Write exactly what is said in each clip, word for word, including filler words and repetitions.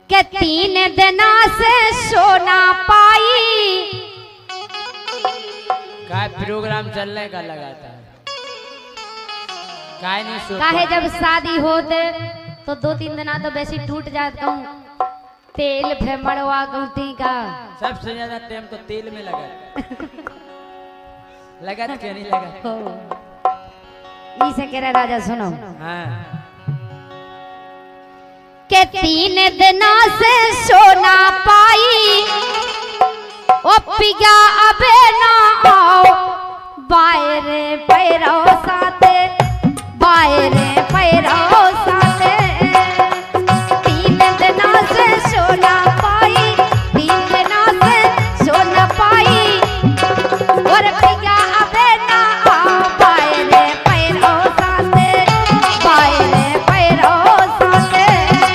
के तीन दिना से सोना पाई। काय प्रोग्राम चलने का लगाता है, काय नहीं सोता। काहे जब शादी होते तो दो तीन दिना तो वैसे टूट जाता हूँ, तेल फे मड़वा गौती का। सबसे ज्यादा टाइम तो तेल में लगा लगा क्यों नहीं लगा। इसे कह रहा राजा सुनो। हाँ। के तीन दिना से सोना पाई, ओ पिया अबे ना आओ, बायरे पैरो साथे, बायरे पैरो साथे। तीन दिना से सोना पाई, तीन दिना से सोना पाई, और पिया अबे ना आओ, बायरे पैरो साथे, बायरे पैरो साथे।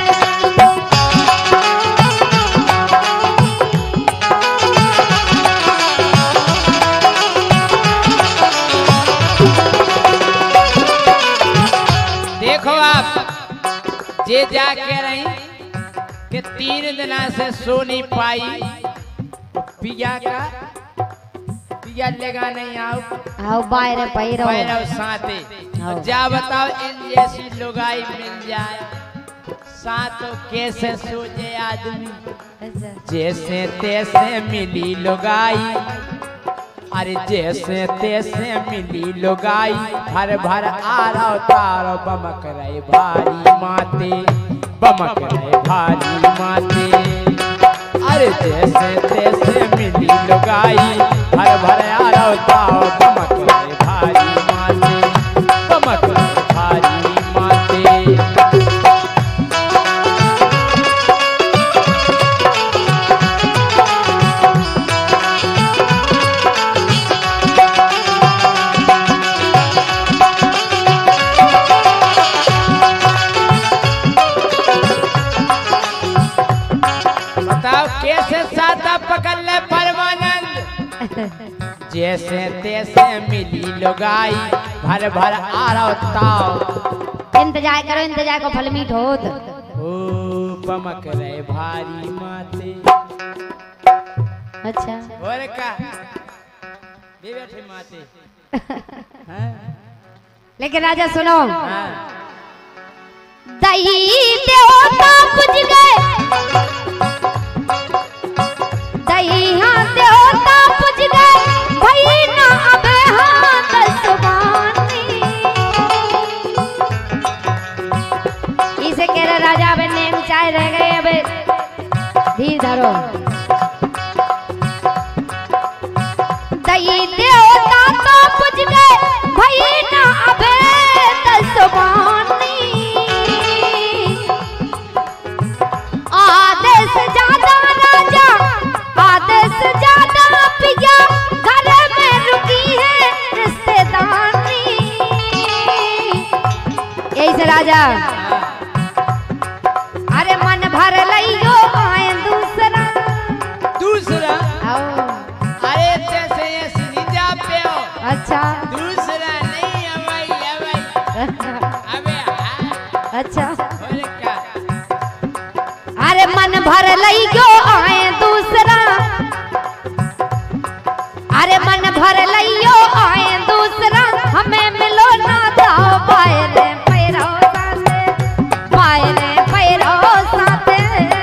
देखो आप जे जाके रही कि तीन दिना से सो नहीं पाई, पिया का पिया लेगा नहीं आओ, आओ बायरे पैरो पैरो साथे। आओ। जा बताओ इन जैसी लुगाई मिल जाए साथों कैसे सोचे आदमी। जैसे तैसे मिली लुगाई, अरे जैसे तैसे मिली लुगाई, भर भर आरो तारो बमक रहे भारी माते, बमक रहे भारी माते। अरे जैसे तैसे मिली लुगाई, भर भर आरो तारो बमक रहे भारी माते, बमक रहे भारी माते। कैसे सादा पकड़ ले परमानंद, जैसे तैसे मिली लुगाई, भर भर आरो ताव। इंतजार करो, इंतजार को फल मीठ होत। ओ बमक रहे भारी माते। अच्छा और का भी बैठे माते। हाँ? लेकिन राजा सुनो। हाँ। दही देवता पूज गए, दही हाँ देवता पूज गए, भई ना अबे हाँ दसवानी। इसे कह रहे राजा अबे नेम चाय रह गए, अबे धीर धरो। दही देवता तो पूज गए, भई ना अबे दसवानी। आदेश ज्यादा राजा, आदेश ज्यादा पिया, घर में रुकी है रिश्तेदारी। यही से राजा अरे मन भर लइयो आए दूसरा दूसरा आओ। अरे जैसे ये सिनिजा पे हो। अच्छा दूसरा नहीं अवई अवई अबे हाँ। अच्छा और क्या अरे मन भर लइयो आए दूसरा, अरे मन भर लइयो आए दूसरा, हमें मिलो ना जाओ बायरे पैरो साथे, बायरे पैरो साथे।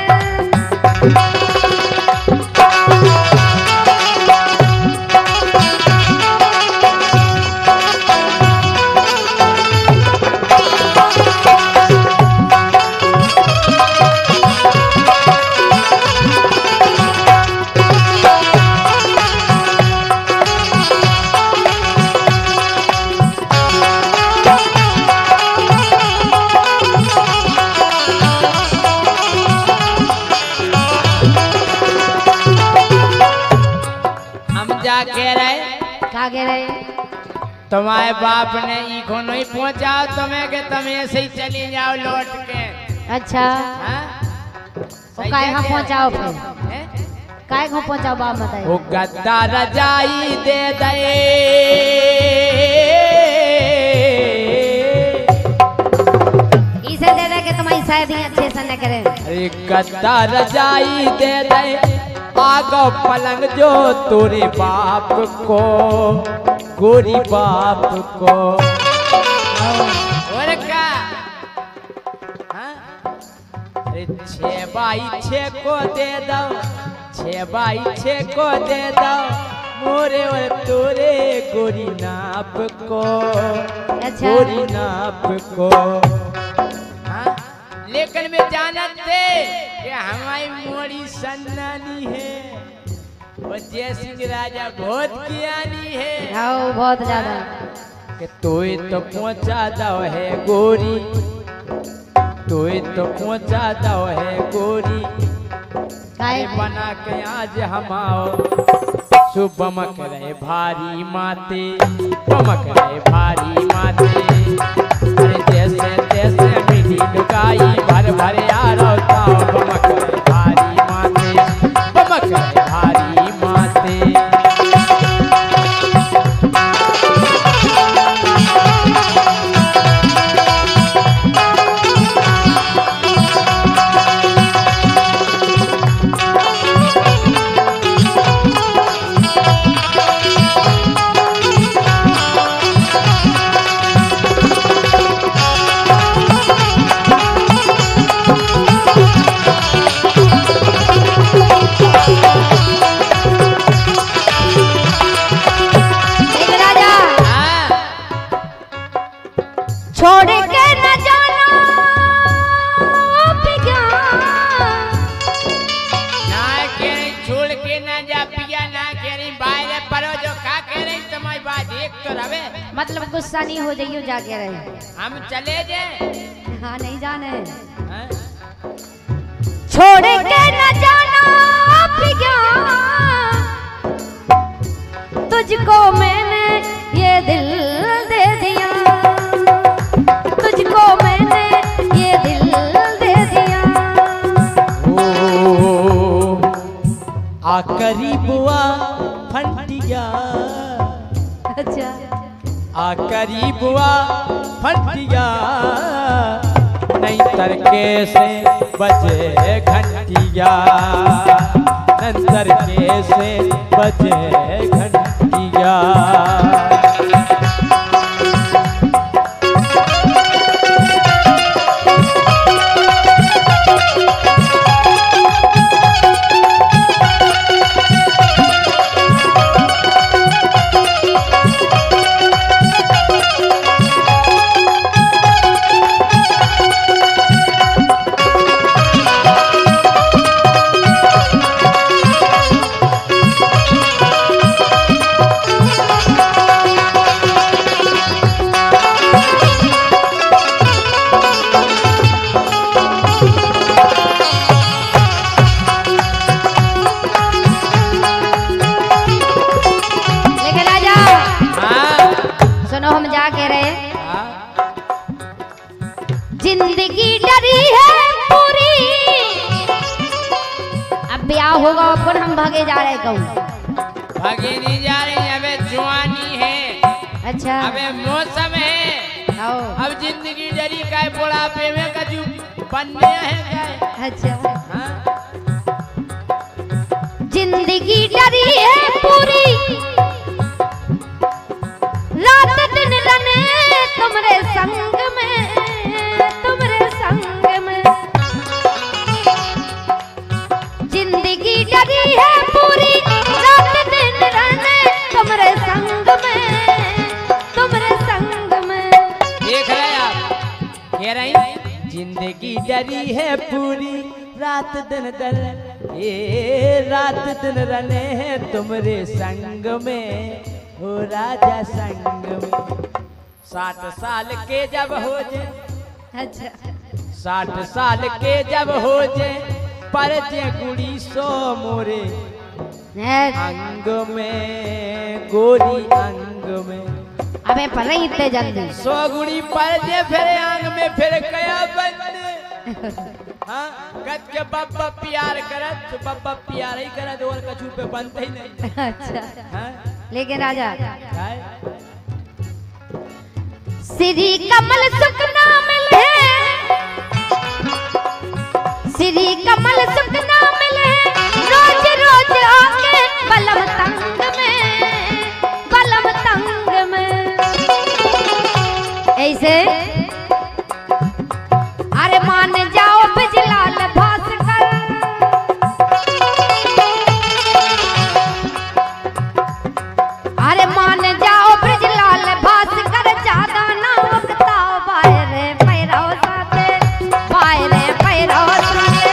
कह रहे का कह रहे तुम्हारे बाप ने इको नहीं पहुंचाओ तुम्हें कि तुम ऐसे ही चली जाओ लौट के। अच्छा हाँ? वो काय कहाँ पहुंचाओ फिर, काय कहाँ पहुंचाओ बाप बताइए। वो गद्दा रजाई दे दे, इसे दे दे के तुम्हारी शायद ही अच्छे से न करें। अरे गद्दा रजाई दे दे आगो पलंग जो तोरे बाप को, गोरी बाप को। और क्या? हाँ? अरे छह बाई छह को दे दो, छह बाई छह को दे दो मोरे और तोरे गोरी नाप को, अच्छा। गोरी नाप को। हाँ? लेकिन मैं जानत थे कि हमारी मोड़ी सन्नानी है, वो जय सिंह राजा बहुत ज्ञानी है। हाँ बहुत ज्यादा। कि तोय तो पहुंचा दो है गोरी, तोय तो पहुंचा दो है गोरी, काय बना के आज हम आओ सुबमक रहे भारी माते, बमक रहे भारी माते। अरे जैसे जैसे मिली लुगाई भर भर यार बमक रहे भारी माते, बमक रहे भारी माते। छोड़ के न जाना पिया, ना कह रही छोड़ के ना जा पिया, ना कह रही बाहर परो जो का कह रही तुम्हारी बात एक तो रवे। मतलब गुस्सा नहीं हो जाइयो जाके रहे। हम चले जाए? हाँ नहीं जाने। हाँ? छोड़ के न जाना पिया, तुझको मैंने ये दिल दे दिया, तुझको मैंने ये दिल दे दिया। ओ आ करीबुआ फंटिया, अच्छा आ करीबुआ फंटिया, नहीं तरके से बजे घंटिया, नंतर के से बजे घंटिया। जिंदगी डरी है पूरी, अब ब्याह होगा अपन हम भागे जा रहे कहूँ। भागे नहीं जा रही, अबे जवानी है। अच्छा अबे मौसम है। आओ। अब जिंदगी डरी का है, बुढ़ापे में कजू बनने है का। अच्छा हाँ? जिंदगी डरी है पूरी, रात दिन रने तुमरे संग में, तुमरे संग में। जिंदगी डरी है पूरी, रात दिन रने तुमरे संग में, तुमरे संग में। देख रहे आप, कह रही जिंदगी डरी है पूरी, रात दिन दर ये रात दिन रने हैं तुमरे संग में, हो राजा संग में। साठ साल के जब हो जाए, अच्छा साठ साल के जब हो जाए, पर जे गुड़ी सो मोरे अंग में, गोरी अंग में। अबे पर नहीं इतने जल्दी। सो गुड़ी पर जे फिर अंग में फिर कया बंद। हाँ कद के बब्बा प्यार करत, बब्बा प्यार ही करत और कछु पे बनते ही नहीं। अच्छा हाँ? लेकिन राजा काय? श्री कमल सुख नाम है, श्री कमल सुख ना मिले रोज रोज आके बलम तंग में बलम तंग में ऐसे अरे मान जाओ बिजलाल भास्कर अरे मान जाओ बिजलाल भास्कर ज्यादा ना वक्ता बायरे पैरो साथे बायरे पैरो साथे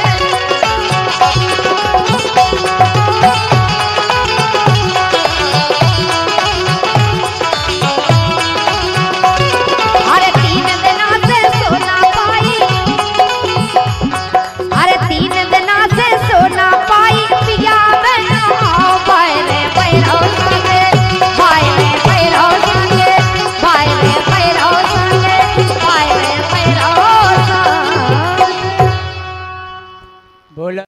अरे तीन दिना से सोना पाई अरे तीन दिना से सोना पाई पिया बना बायरे पैरो साथे बायरे पैरो साथे बायरे पैरो साथे बायरे पैरो साथे बोलो।